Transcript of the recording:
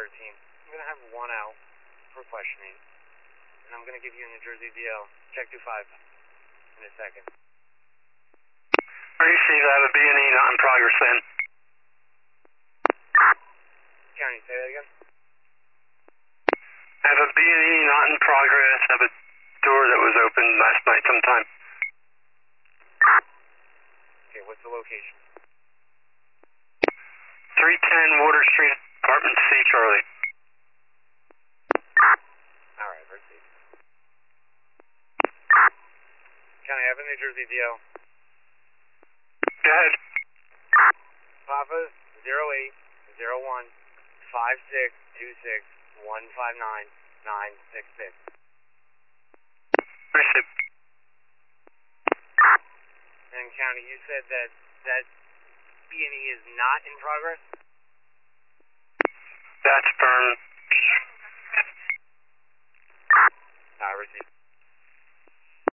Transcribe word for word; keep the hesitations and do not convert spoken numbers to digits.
thirteen. I'm going to have one out for questioning, and I'm going to give you a New Jersey D L. Check two five in a second. Receive, I have a B and E not in progress then. County, say that again? I have a B and E not in progress. I have a door that was open last night sometime. Okay, what's the location? three ten Water Street, Apartment C, Charlie. Alright, proceed. County, I have a New Jersey D L. Go ahead. Papa zero eight zero one five six two six one five nine nine six six. Receive. And County, you said that that B and E is not in progress? That's firm. I received.